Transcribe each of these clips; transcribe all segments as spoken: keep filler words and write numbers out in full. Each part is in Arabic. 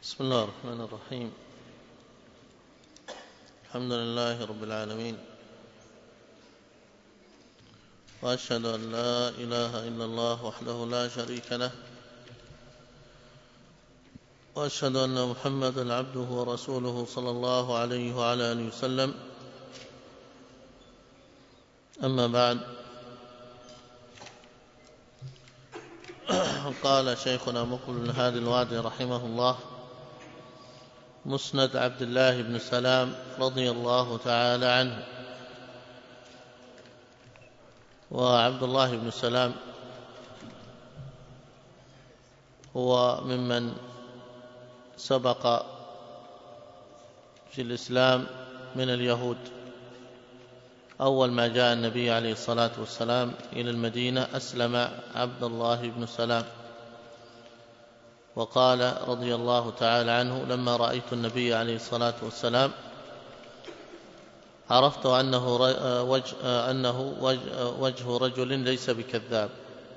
بسم الله الرحمن الرحيم. الحمد لله رب العالمين، وأشهد أن لا إله إلا الله وحده لا شريك له، وأشهد أن محمدا عبده ورسوله صلى الله عليه وعلى آله وسلم. أما بعد، قال شيخنا مقبل بن هادي الوادي رحمه الله: مسند عبد الله بن سلام رضي الله تعالى عنه. وعبد الله بن سلام هو ممن سبق في الإسلام من اليهود. أول ما جاء النبي عليه الصلاة والسلام إلى المدينة أسلم عبد الله بن سلام، وقال رضي الله تعالى عنه: لما رأيت النبي عليه الصلاة والسلام عرفت أنه وجه, أنه وجه رجل ليس بكذاب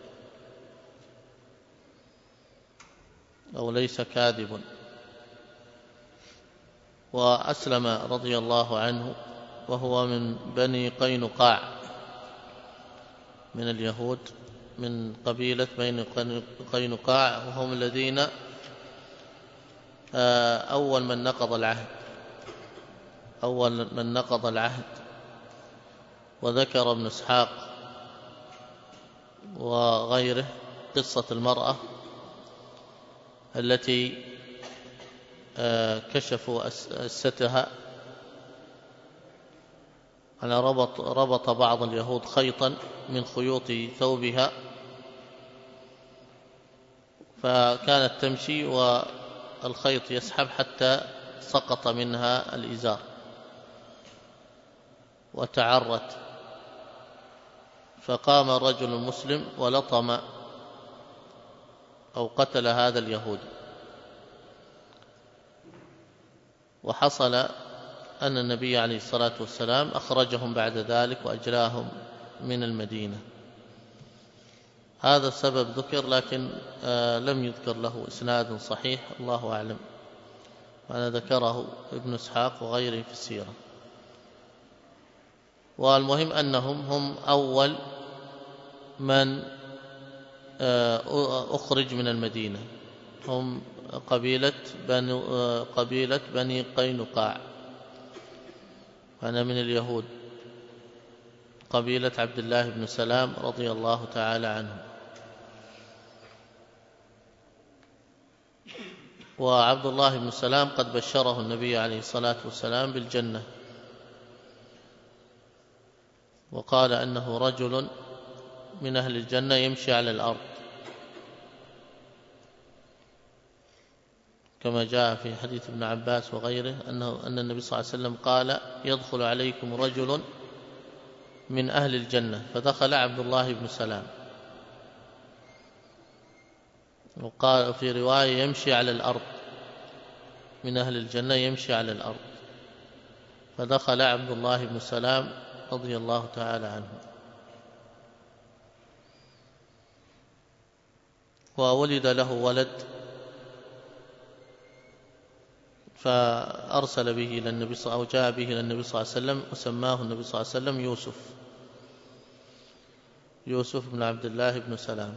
أو ليس كاذب. وأسلم رضي الله عنه وهو من بني قينقاع من اليهود، من قبيلة بني قينقاع، وهم الذين أول من نقض العهد أول من نقض العهد وذكر ابن إسحاق وغيره قصة المرأة التي كشفوا أستها على ربط ربط بعض اليهود خيطا من خيوط ثوبها، فكانت تمشي والخيط يسحب حتى سقط منها الإزار وتعرت، فقام الرجل المسلم ولطم أو قتل هذا اليهودي. وحصل أن النبي عليه الصلاة والسلام أخرجهم بعد ذلك وأجلاهم من المدينة. هذا السبب ذكر، لكن لم يذكر له إسناد صحيح، الله أعلم، وأنا ذكره ابن إسحاق وغيره في السيرة. والمهم أنهم هم أول من أخرج من المدينة، هم قبيلة بني, قبيلة بني قينقاع، أنا من اليهود، قبيلة عبد الله بن سلام رضي الله تعالى عنه. وعبد الله بن سلام قد بشره النبي عليه الصلاة والسلام بالجنة، وقال أنه رجل من أهل الجنة يمشي على الأرض، كما جاء في حديث ابن عباس وغيره أنه أن النبي صلى الله عليه وسلم قال: يدخل عليكم رجل من أهل الجنة، فدخل عبد الله بن سلام. وقال في رواية: يمشي على الأرض، من أهل الجنة يمشي على الأرض، فدخل عبد الله بن سلام رضي الله تعالى عنه. وولد له ولد، فأرسل به إلى النبي صلى الله عليه وسلم، أو جاء به إلى النبي صلى الله عليه وسلم، وسماه النبي صلى الله عليه وسلم يوسف يوسف بن عبد الله بن سلام.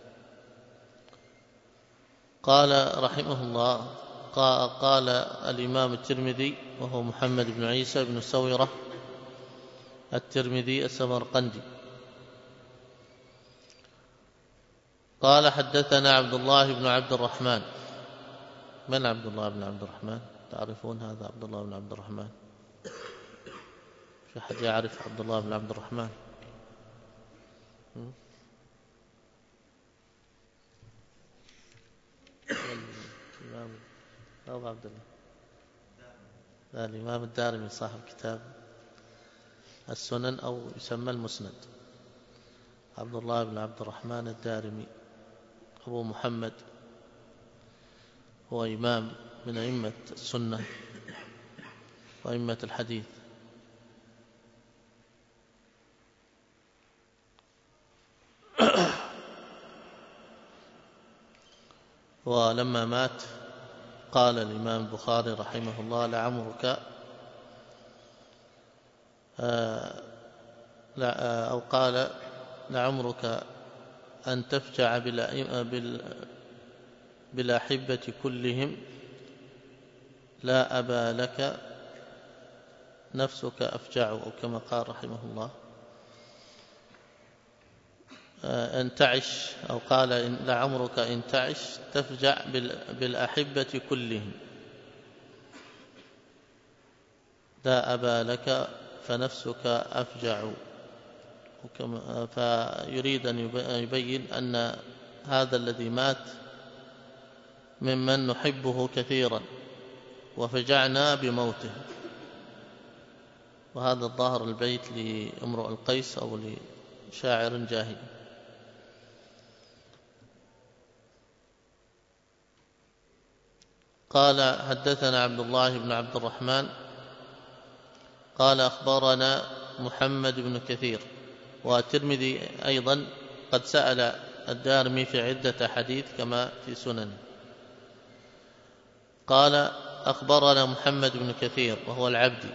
قال رحمه الله، قال الإمام الترمذي، وهو محمد بن عيسى بن سويرة الترمذي السمرقندي، قال: حدثنا عبد الله بن عبد الرحمن. من عبد الله بن عبد الرحمن؟ تعرفون هذا عبد الله بن عبد الرحمن؟ في أحد يعرف عبد الله بن عبد الرحمن؟ الإمام أبو عبد الله لا الإمام الدارمي صاحب كتاب السنن، أو يسمى المسند. عبد الله بن عبد الرحمن الدارمي أبو محمد، هو إمام من أئمة السنة وأئمة الحديث. ولما مات قال الإمام البخاري رحمه الله لعمرك أو قال لعمرك أن تفجع بالأحبة كلهم لا أبا لك نفسك أفجع، أو كما قال رحمه الله. أن تعش، أو قال لعمرك إن تعش تفجع بالأحبة كلهم لا أبا لك فنفسك أفجع. فيريد أن يبين أن هذا الذي مات ممن نحبه كثيرا وفجعنا بموته. وهذا الظاهر البيت لامرؤ القيس أو لشاعر جاهلي. قال حدثنا عبد الله بن عبد الرحمن قال أخبرنا محمد بن كثير. والترمذي أيضا قد سأل الدارمي في عدة حديث كما في سنن. قال أخبرنا محمد بن كثير وهو العبدي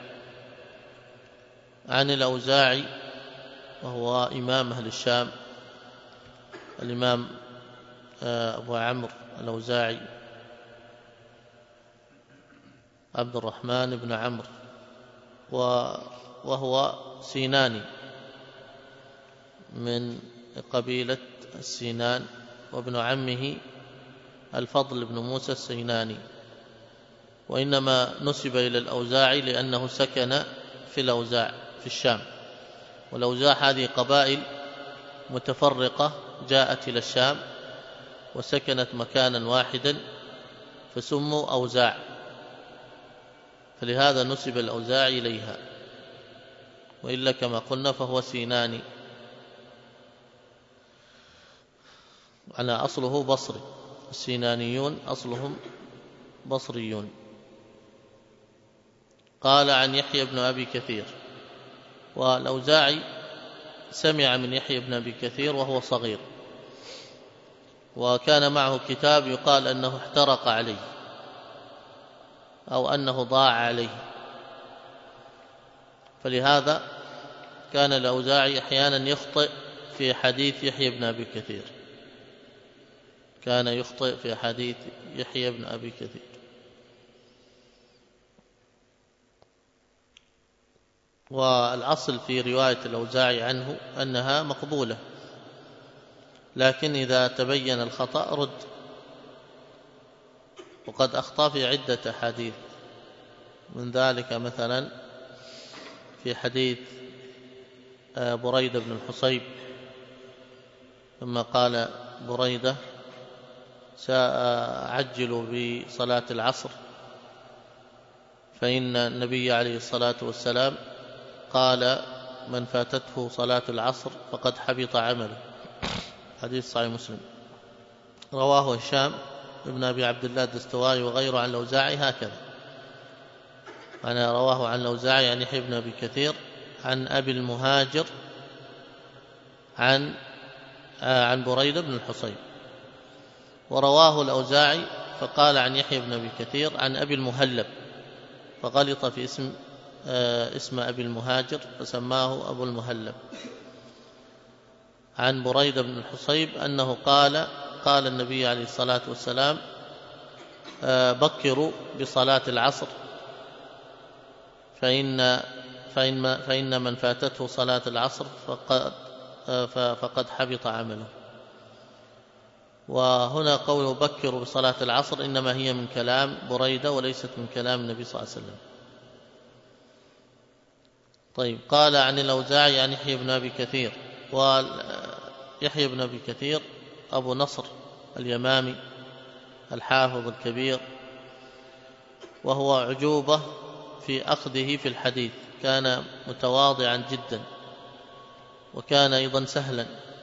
عن الأوزاعي وهو إمام أهل الشام، الإمام أبو عمرو الأوزاعي عبد الرحمن بن عمرو، وهو سيناني من قبيلة السينان، وابن عمه الفضل بن موسى السيناني. وإنما نسب إلى الأوزاعي لأنه سكن في الأوزاع في الشام، والأوزاع هذه قبائل متفرقة جاءت إلى الشام وسكنت مكانا واحدا فسموا أوزاع، فلهذا نسب الأوزاعي إليها، وإلا كما قلنا فهو سيناني على أصله بصري. السينانيون أصلهم بصريون. قال عن يحيى بن أبي كثير. والأوزاعي سمع من يحيى بن أبي كثير وهو صغير، وكان معه كتاب يقال أنه احترق عليه أو أنه ضاع عليه، فلهذا كان الأوزاعي أحيانا يخطئ في حديث يحيى بن أبي كثير، كان يخطئ في حديث يحيى بن أبي كثير. والأصل في رواية الأوزاعي عنه أنها مقبولة، لكن إذا تبين الخطأ رد. وقد أخطأ في عدة حديث، من ذلك مثلا في حديث بريدة بن الحصيب ثم قال بريدة سأعجل بصلاة العصر، فإن النبي عليه الصلاة والسلام قال من فاتته صلاة العصر فقد حبط عمله. حديث صحيح مسلم. رواه هشام ابن أبي عبد الله الدستوائي وغيره عن الأوزاعي هكذا، أنا رواه عن الأوزاعي عن يحيى بن أبي كثير عن أبي المهاجر عن عن بريدة بن الحصيب. ورواه الأوزاعي فقال عن يحيى بن أبي كثير عن أبي المهلب، فغلط في اسم اسم أبي المهاجر فسماه أبو المهلب. عن بريدة بن الحصيب أنه قال قال النبي عليه الصلاة والسلام بكروا بصلاة العصر فإن, فإن, فإن من فاتته صلاة العصر فقد, فقد حبط عمله. وهنا قوله بكروا بصلاة العصر إنما هي من كلام بريدة وليست من كلام النبي صلى الله عليه وسلم. طيب. قال عن الأوزاعي عن يحيى بن أبي كثير. ويحيى بن أبي كثير أبو نصر اليمامي الحافظ الكبير، وهو عجوبة في أخذه في الحديث، كان متواضعا جدا، وكان أيضا سهلا،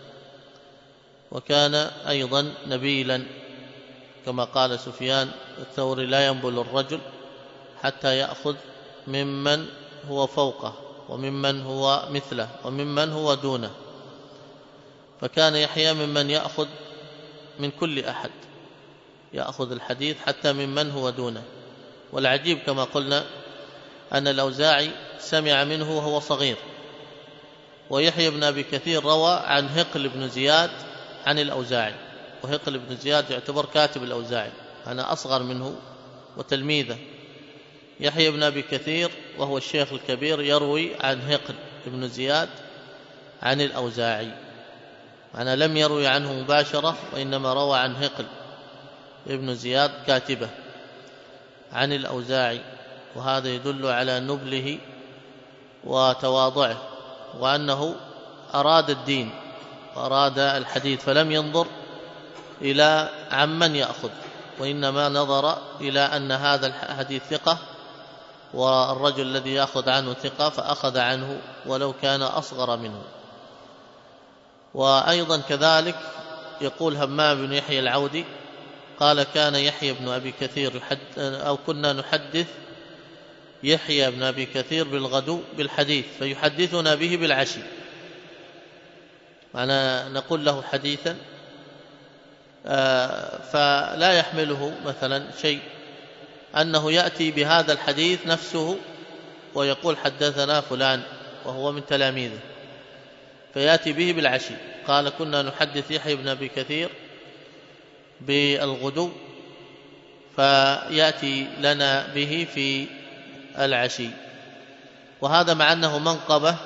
وكان أيضا نبيلا، كما قال سفيان الثوري لا ينبل الرجل حتى يأخذ ممن هو فوقه وممن هو مثله وممن هو دونه، فكان يحيى ممن يأخذ من كل أحد يأخذ الحديث حتى ممن هو دونه. والعجيب كما قلنا أن الأوزاعي سمع منه وهو صغير، ويحيى بن أبي كثير روى عن هقل بن زياد عن الأوزاعي، وهقل بن زياد يعتبر كاتب الأوزاعي، أنا أصغر منه وتلميذه. يحيى بن أبي كثير وهو الشيخ الكبير يروي عن هقل بن زياد عن الأوزاعي، أنا لم يروي عنه مباشرة، وإنما روى عن هقل ابن زياد كاتبه عن الأوزاعي، وهذا يدل على نبله وتواضعه، وأنه أراد الدين وأراد الحديث، فلم ينظر إلى عمن يأخذ، وإنما نظر إلى أن هذا الحديث ثقة، والرجل الذي يأخذ عنه ثقة، فأخذ عنه ولو كان أصغر منه. وأيضا كذلك يقول همام بن يحيى العودي قال كان يحيى بن أبي كثير يحد أو كنا نحدث يحيى بن أبي كثير بالغدو بالحديث فيحدثنا به بالعشي، معنا نقول له حديثا فلا يحمله مثلا شيء أنه يأتي بهذا الحديث نفسه ويقول حدثنا فلان وهو من تلاميذه، فيأتي به بالعشي. قال كنا نحدث يحيى بن أبي كثير بالغدو فيأتي لنا به في العشي، وهذا مع أنه منقبة،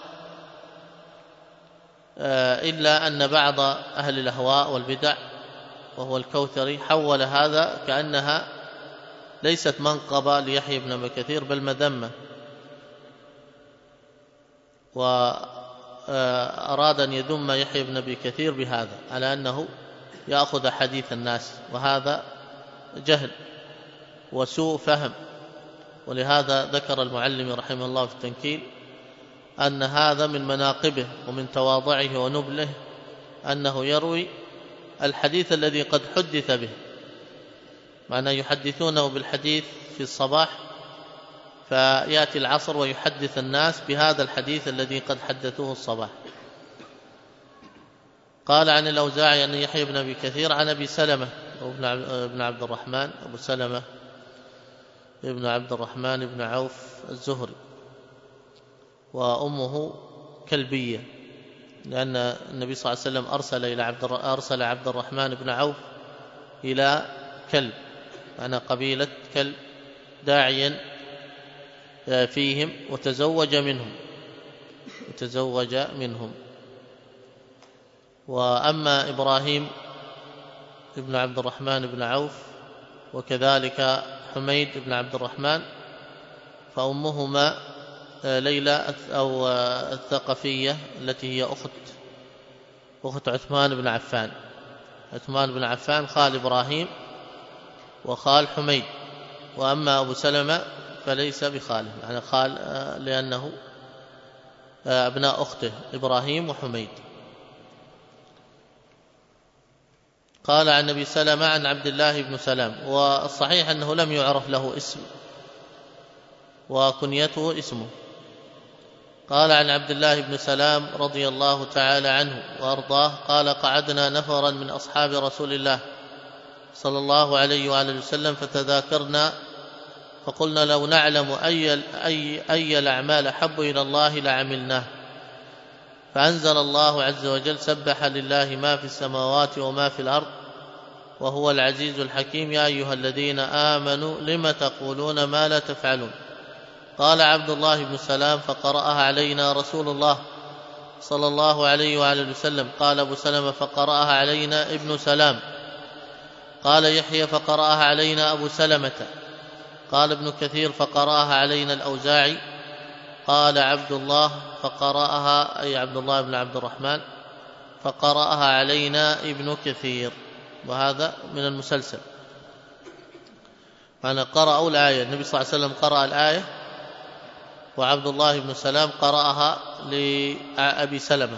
إلا أن بعض أهل الأهواء والبدع وهو الكوثري حول هذا كأنها ليست منقبة ليحيى بن أبي كثير بل مذمة، وأراد أن يذم يحيى بن أبي كثير بهذا على أنه يأخذ حديث الناس، وهذا جهل وسوء فهم. ولهذا ذكر المعلم رحمه الله في التنكيل أن هذا من مناقبه ومن تواضعه ونبله أنه يروي الحديث الذي قد حدث به، معنى يحدثونه بالحديث في الصباح فيأتي العصر ويحدث الناس بهذا الحديث الذي قد حدثوه الصباح. قال عن الأوزاعي أن يحيى بن أبي كثير عن أبي سلمة بن عبد الرحمن، أبو سلمة ابن عبد الرحمن بن عوف الزهري، وأمه كلبية، لأن النبي صلى الله عليه وسلم أرسل إلى عبد أرسل عبد الرحمن بن عوف إلى كلب، أنا قبيلة كلب داعيا فيهم، وتزوج منهم وتزوج منهم. وأما إبراهيم ابن عبد الرحمن بن عوف وكذلك حميد بن عبد الرحمن فأمهما ليلى أو الثقفية التي هي أخت أخت عثمان بن عفان. عثمان بن عفان خال إبراهيم وخال حميد، وأما أبو سلمة فليس بخاله، يعني خال لأنه أبناء أخته إبراهيم وحميد. قال عن أبي سلمة عن عبد الله بن سلام، والصحيح أنه لم يعرف له اسم وكنيته اسمه. قال عن عبد الله بن سلام رضي الله تعالى عنه وأرضاه قال قعدنا نفرا من أصحاب رسول الله صلى الله عليه وآله وسلم فتذاكرنا فقلنا لو نعلم أي, أي, أي الأعمال أحب إلى الله لعملناه، فأنزل الله عز وجل سبح لله ما في السماوات وما في الأرض وهو العزيز الحكيم يا أيها الذين آمنوا لم تقولون ما لا تفعلون. قال عبد الله بن سلام فقرأها علينا رسول الله صلى الله عليه وآله وسلم. قال أبو سلمة فقرأها علينا ابن سلام. قال يحيى فقرأها علينا أبو سلمة. قال ابن كثير فقرأها علينا الأوزاعي. قال عبد الله فقرأها أي عبد الله بن عبد الرحمن فقرأها علينا ابن كثير، وهذا من المسلسل، أنا قرأوا الآية، النبي صلى الله عليه وسلم قرأ الآية وعبد الله بن سلام قرأها لأبي سلمة.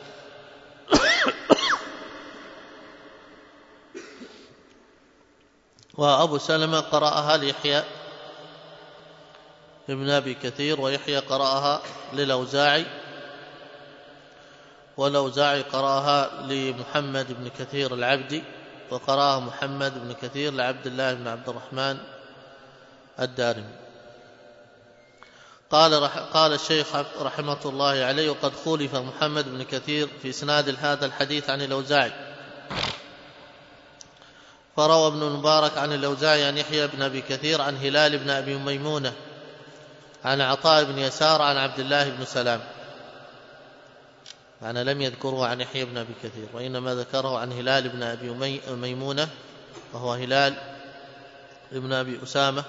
وأبو سلمة قرأها ليحيى ابن أبي كثير، ويحيى قرأها للأوزاعي، والأوزاعي قرأها لمحمد بن كثير العبدي، وقرأه محمد بن كثير لعبد الله بن عبد الرحمن الدارمي. قال رح قال الشيخ رحمة الله عليه: وقد خولف محمد بن كثير في إسناد هذا الحديث عن الأوزاعي، فروى ابن المبارك عن الأوزاعي عن يحيى بن أبي كثير عن هلال بن أبي ميمونة عن عطاء بن يسار عن عبد الله بن سلام. يعني لم يذكره عن يحيى بن أبي كثير، وإنما ذكره عن هلال بن أبي ميمونة، وهو هلال بن أبي أسامة،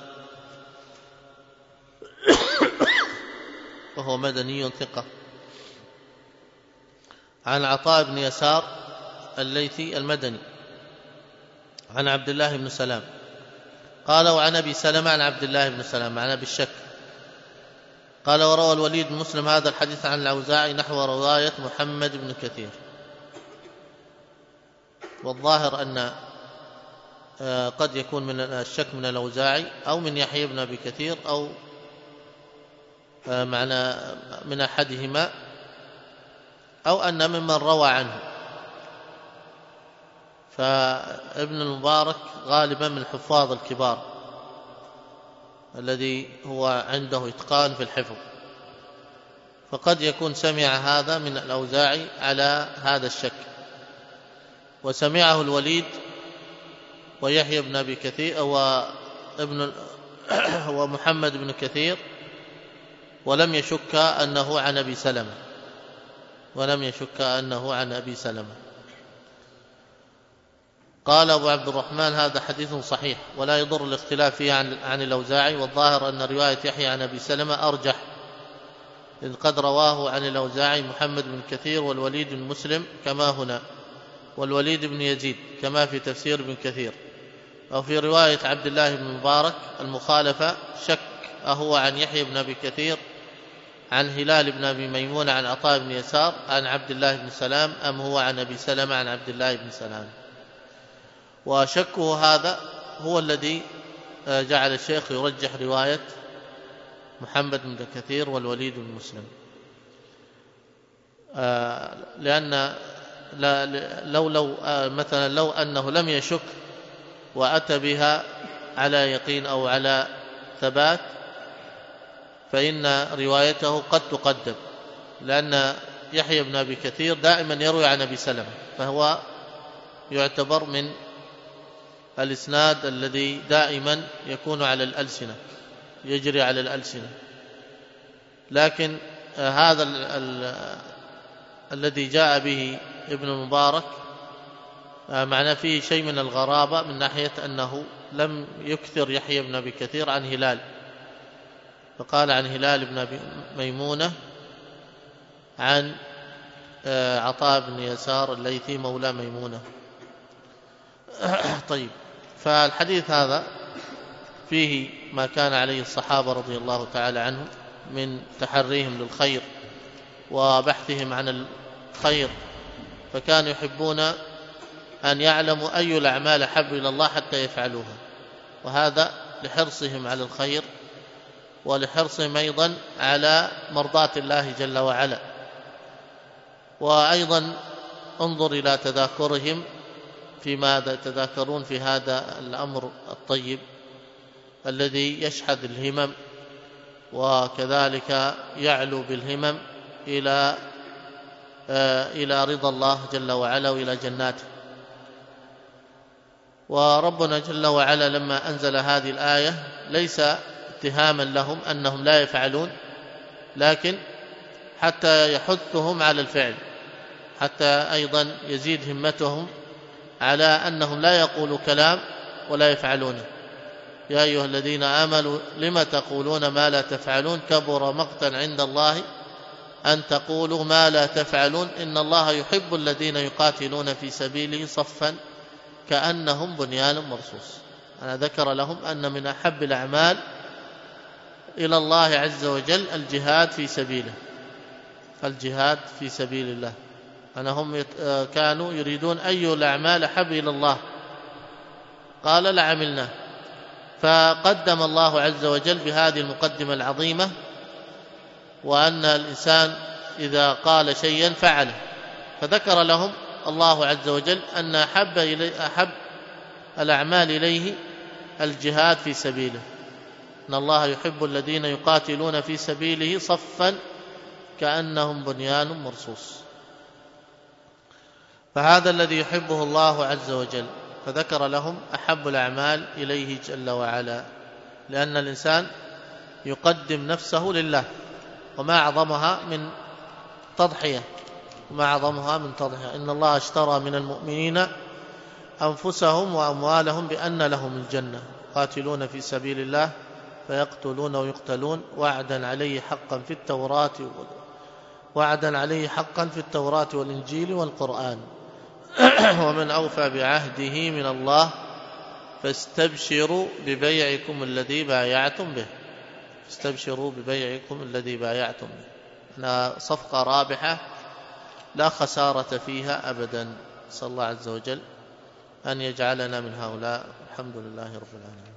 وهو مدني ثقة، عن عطاء بن يسار الليثي المدني عن عبد الله بن سلام. قال: وعن أبي سلمة عن عبد الله بن سلام، معناه بالشك. قال: وروى الوليد بن مسلم هذا الحديث عن الأوزاعي نحو رواية محمد بن كثير. والظاهر أن قد يكون من الشك من الأوزاعي أو من يحيى بن أبي كثير أو معنى من أحدهما، أو أن ممن روى عنه. فابن المبارك غالبا من الحفاظ الكبار الذي هو عنده إتقان في الحفظ، فقد يكون سمع هذا من الأوزاعي على هذا الشك، وسمعه الوليد ويحيى بن أبي كثير وابن ومحمد بن كثير، ولم يشك أنه عن أبي سلمة ولم يشك أنه عن أبي سلمة. قال أبو عبد الرحمن: هذا حديث صحيح ولا يضر الاختلاف فيه عن, عن الأوزاعي، والظاهر أن رواية يحيى عن أبي سلمة أرجح، إذ قد رواه عن الأوزاعي محمد بن كثير والوليد بن مسلم كما هنا، والوليد بن يزيد كما في تفسير ابن كثير. أو في رواية عبد الله بن مبارك المخالفة شك أهو عن يحيى بن أبي كثير عن هلال بن أبي ميمون عن عطاء بن يسار عن عبد الله بن سلام، أم هو عن أبي سلمة عن عبد الله بن سلام. وشكه هذا هو الذي جعل الشيخ يرجح رواية محمد بن كثير والوليد بن مسلم، لأن لو لو مثلا لو أنه لم يشك وأتى بها على يقين أو على ثبات فإن روايته قد تقدم، لأن يحيى بن أبي كثير دائما يروي عن أبي سلمة، فهو يعتبر من الإسناد الذي دائما يكون على الألسنة، يجري على الألسنة. لكن هذا ال ال الذي جاء به ابن المبارك معناه فيه شيء من الغرابة، من ناحية أنه لم يكثر يحيى بن أبي كثير عن هلال، فقال عن هلال بن أبي ميمونة عن عطاء بن يسار الليثي مولى ميمونة. طيب، فالحديث هذا فيه ما كان عليه الصحابة رضي الله تعالى عنهم من تحريهم للخير وبحثهم عن الخير، فكانوا يحبون أن يعلموا أي الأعمال أحب إلى الله حتى يفعلوها، وهذا لحرصهم على الخير ولحرصهم أيضا على مرضاة الله جل وعلا. وأيضا انظر إلى تذاكرهم فيما يتذاكرون في هذا الأمر الطيب الذي يشحذ الهمم، وكذلك يعلو بالهمم إلى إلى رضا الله جل وعلا وإلى جناته. وربنا جل وعلا لما أنزل هذه الآية ليس اتهاما لهم أنهم لا يفعلون، لكن حتى يحثهم على الفعل، حتى أيضا يزيد همتهم على أنهم لا يقولوا كلام ولا يفعلونه. يا أيها الذين آمنوا لم تقولون ما لا تفعلون كبر مقتا عند الله أن تقولوا ما لا تفعلون إن الله يحب الذين يقاتلون في سبيله صفا كأنهم بنيان مرصوص. أنا ذكر لهم أن من أحب الأعمال إلى الله عز وجل الجهاد في سبيله، الجهاد في سبيل الله. أنا هم كانوا يريدون أي الأعمال أحب إلى الله، قال لعملناه، فقدم الله عز وجل بهذه المقدمة العظيمة، وأن الإنسان إذا قال شيئا فعله، فذكر لهم الله عز وجل أن أحب, إلي أحب الأعمال إليه الجهاد في سبيله، إن الله يحب الذين يقاتلون في سبيله صفا كأنهم بنيان مرصوص. فهذا الذي يحبه الله عز وجل، فذكر لهم أحب الأعمال إليه جل وعلا، لأن الإنسان يقدم نفسه لله، وما أعظمها من تضحية وما أعظمها من تضحية. إن الله اشترى من المؤمنين أنفسهم وأموالهم بأن لهم الجنة قاتلون في سبيل الله فيقتلون ويقتلون وعدا عليه حقا في التوراة وعدا عليه حقا في التوراة والإنجيل والقرآن ومن أوفى بعهده من الله فاستبشروا ببيعكم الذي بايعتم به فاستبشروا ببيعكم الذي بايعتم به. إنها صفقة رابحة لا خسارة فيها أبدا. صلى الله عز وجل أن يجعلنا من هؤلاء. الحمد لله رب العالمين.